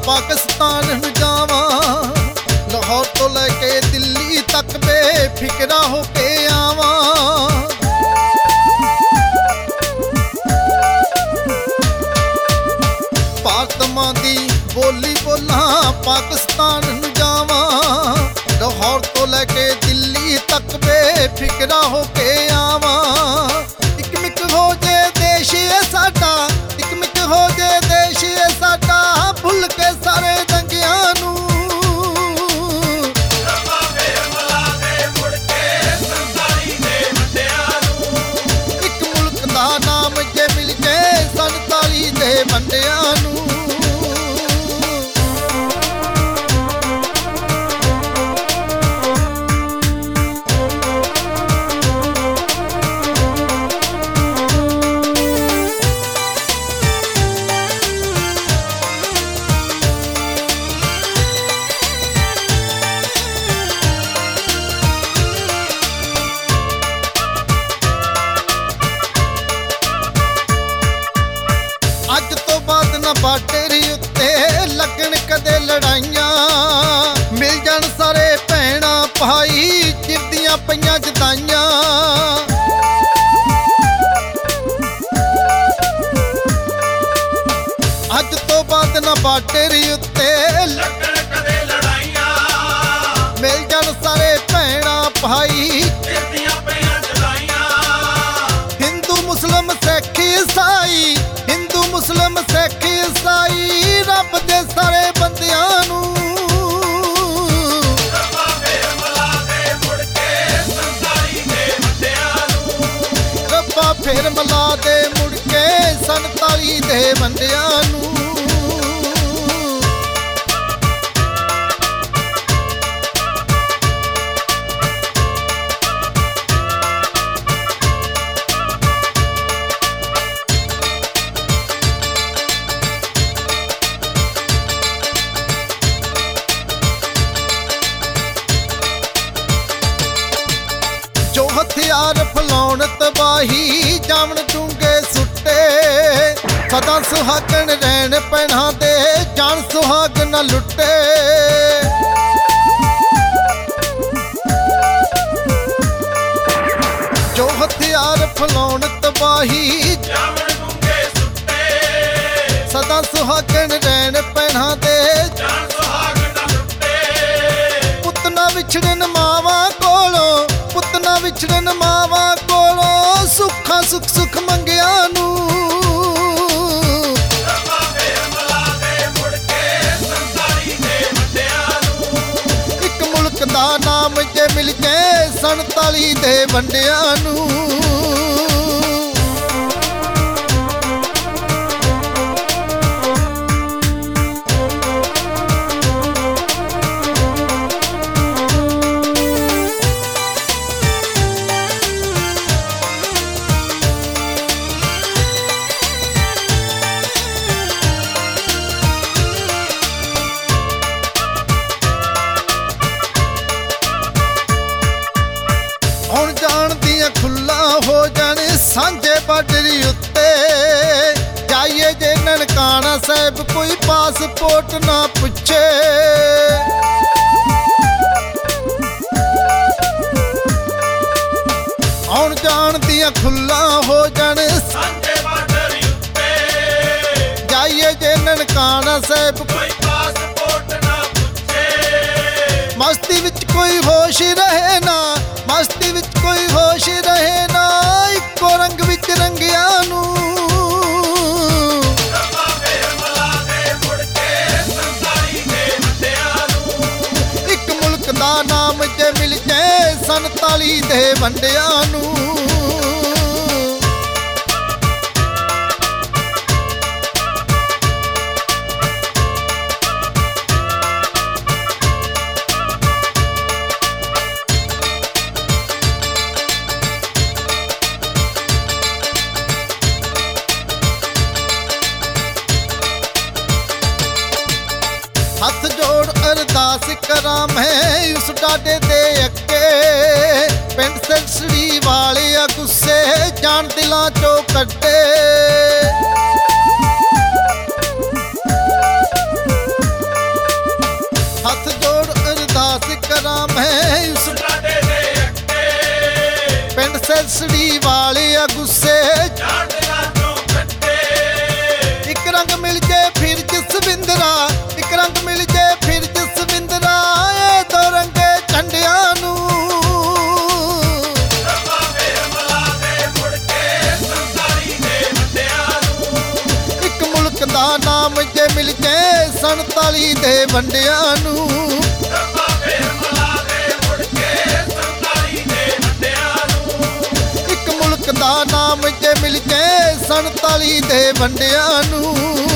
ਪਾਕਿਸਤਾਨ ਨੂੰ ਜਾਵਾਂ, ਲਾਹੌਰ ਤੋਂ ਲੈ ਕੇ ਦਿੱਲੀ ਤੱਕ ਬੇਫਿਕਰਾ ਹੋ ਕੇ ਆਵਾਂ। ਭਾਰਤ ਮਾਂ ਦੀ ਬੋਲੀ ਬੋਲਾਂ, ਪਾਕਿਸਤਾਨ ਨੂੰ ਜਾਵਾਂ, ਲਾਹੌਰ ਤੋਂ ਲੈ ਕੇ ਦਿੱਲੀ ਤੱਕ ਬੇਫਿਕਰਾ ਹੋ ਕੇ ਆਵਾਂ। ਇੱਕ ਮਿੱਕ ਹੋ ਜੇ ਦੇਸ਼ ਏ ਸਾਡਾ, ਇੱਕ ਮਿੱਕ ਹੋ ਜੇ ਦੇਸ਼ ਏ ਸਾਡਾ, ਭੁੱਲ ਕੇ ਸਾਰੇ ਦੰਗਿਆਂ ਨੂੰ। ਰੱਬਾ ਫੇਰ ਮਿਲਾ ਦੇ ਮੁੜ ਕੇ 47 ਦੇ ਵੰਡਿਆਂ ਨੂੰ। ਇੱਕ ਮੁਲਕ ਦਾ ਨਾਮ ਜੇ ਮਿਲ ਜੇ 47 ਦੇ ਵੰਡਿਆਂ ਨੂੰ। ਅੱਜ ਤੋਂ ਬਾਅਦ ਨਾ ਬਾਰਡਰ ਉੱਤੇ ਲੱਗਣ ਕਦੇ ਲੜਾਈਆਂ, ਮਿਲ ਜਾਣ ਸਾਰੇ ਭੈਣਾਂ ਭਾਈ ਚਿਰਦੀਆਂ ਪਈਆਂ ਜਦਾਈਆਂ। ਅੱਜ ਤੋਂ ਬਾਅਦ ਨਾ ਬਾਰਡਰ ਉੱਤੇ ਲੱਗਣ ਕਦੇ ਲੜਾਈਆਂ, ਮਿਲ ਜਾਣ ਸਾਰੇ ਭੈਣਾਂ ਭਾਈ, ਫਿਰਦੀਆਂ ਪਈਆਂ ਜਦਾਈਆਂ। ਹਿੰਦੂ ਮੁਸਲਮ ਸਿੱਖ ਈਸਾਈ, ਹਿੰਦੂ ਮੁਸਲਮ ਸਿੱਖ ਈਸਾਈ, ਰੱਬ ਦੇ ਸਾਰੇ ਬੰਦਿਆਂ ਨੂੰ। ਰੱਬਾ ਫੇਰ ਮਿਲਾ ਦੇ ਮੁੜ ਕੇ 47 ਦੇ ਵੰਡਿਆਂ ਨੂੰ। ਰੱਬਾ ਫੇਰ ਮਿਲਾ ਦੇ ਮੁੜ ਕੇ 47 ਦੇ ਵੰਡਿਆਂ ਨੂੰ। ਜੋ ਹਥਿਆਰ ਫਲਾਉਣ ਤਬਾਹੀ, ਜਾਵਣ ਡੂੰਗੇ ਸੁੱਟੇ, ਸਦਾ ਸੁਹਾਗਣ ਰਹਿਣ ਪੈਣਾ ਦੇ, ਜਾਨ ਸੁਹਾਗ ਨਾ ਲੁੱਟੇ। ਜੋ ਹਥਿਆਰ ਫਲਾਉਣ ਤਬਾਹੀ, ਜਾਵਣ ਡੂੰਘੇ ਸੁੱਟੇ, ਸਦਾ ਸੁਹਾਗਣ ਰਹਿਣ ਪੈਣਾ ਦੇ, ਜਾਨ ਸੁਹਾਗ ਨਾ ਲੁੱਟੇ। ਪੁੱਤ ਨਾ ਵਿਛੜਨ ਮਾਵਾਂ ਕੋਲੋਂ, ਪੁੱਤ ਨਾ ਵਿਛੜਨ ਮਾਵਾਂ ਕੋਲੋਂ, ਸੁੱਖਾਂ ਸੁੱਖ ਸੁੱਖ ਮੰਗਿਆਂ ਨੂੰ। ਰੱਬਾ ਫੇਰ ਮਿਲਾ ਦੇ ਮੁੜ ਕੇ 47 ਦੇ ਵੰਡਿਆਂ ਨੂੰ। ਇੱਕ ਮੁਲਕ ਦਾ ਨਾਮ ਜੇ ਮਿਲ ਜੇ 47 ਦੇ ਵੰਡਿਆਂ ਨੂੰ। ਹੁਣ ਜਾਣ ਦੀਆਂ ਖੁੱਲਾਂ ਹੋ ਜਾਣ ਸਾਂਝੇ ਬਾਰਡਰ ਉੱਤੇ, ਜਾਈਏ ਜੇ ਨਨਕਾਣਾ ਸਾਹਿਬ ਕੋਈ ਪਾਸਪੋਰਟ ਨਾ ਪੁੱਛੇ। ਹੁਣ ਜਾਣ ਦੀਆਂ ਖੁੱਲਾਂ ਹੋ ਜਾਣ, ਸਾਂਝੇ ਬਾਰਡਰ ਉੱਤੇ, ਜਾਈਏ ਜੇ ਨਨਕਾਣਾ ਸਾਹਿਬ ਕੋਈ ਪਾਸਪੋਰਟ ਨਾ ਪੁੱਛੇ। ਮਸਤੀ ਵਿੱਚ ਕੋਈ ਹੋਸ਼ ਰਹੇ ਨਾ, ਮਸਤੀ ਵਿੱਚ ਕੋਈ ਹੋਸ਼ ਰਹੇ ਨਾ, ਇੱਕੋ ਰੰਗ ਵਿੱਚ ਰੰਗਿਆਂ ਨੂੰ। ਰੱਬਾ ਫੇਰ ਮਿਲਾ ਦੇ ਮੁੜ ਕੇ 47 ਦੇ ਵੰਡਿਆਂ ਨੂੰ। ਇੱਕ ਮੁਲਕ ਦਾ ਨਾਮ ਜੇ ਮਿਲ ਜੇ 47 ਦੇ ਵੰਡਿਆਂ ਨੂੰ। ਹੱਥ ਜੋੜ ਅਰਦਾਸ ਕਰਾਂ ਮੈਂ ਉਸ ਡਾਡੇ ਦੇ ਅੱਗੇ, ਪਿੰਡ ਸਸੜੀ ਵਾਲੇ ਆ ਗੁੱਸੇ ਜਾਨ ਦਿਲਾਂ ਚੋਂ ਕੱਢੇ। ਐਸਡੀ ਵਾਲੇ ਆ ਗੁੱਸੇ ਝਾੜੀਆਂ ਚੋਂ ਕੱਟੇ ਇੱਕ ਰੰਗ ਮਿਲ ਜੇ ਫਿਰ ਜਸਵਿੰਦਰਾ ਇੱਕ ਰੰਗ ਮਿਲ ਜੇ ਫਿਰ ਜਸਵਿੰਦਰਾ ਇਹ ਦੋ ਰੰਗੇ ਝੰਡਿਆਂ ਨੂੰ ਰੱਬਾ ਫੇਰ ਮਿਲਾ ਦੇ ਮੁੜ ਕੇ 47 ਦੇ ਵੰਡਿਆਂ ਨੂੰ ਇੱਕ ਮੁਲਕ ਦਾ ਨਾਮ ਜੇ ਮਿਲ ਜੇ 47 ਦੇ ਵੰਡਿਆਂ ਨੂੰ ਰੱਬਾ ਫੇਰ ਮਿਲਾ ਦੇ ਮੁੜ ਕੇ 47 ਦੇ ਵੰਡਿਆਂ ਨੂੰ ਇੱਕ ਮੁਲਕ ਦਾ ਨਾਮ ਜੇ ਮਿਲ ਜੇ 47 ਦੇ ਵੰਡਿਆਂ ਨੂੰ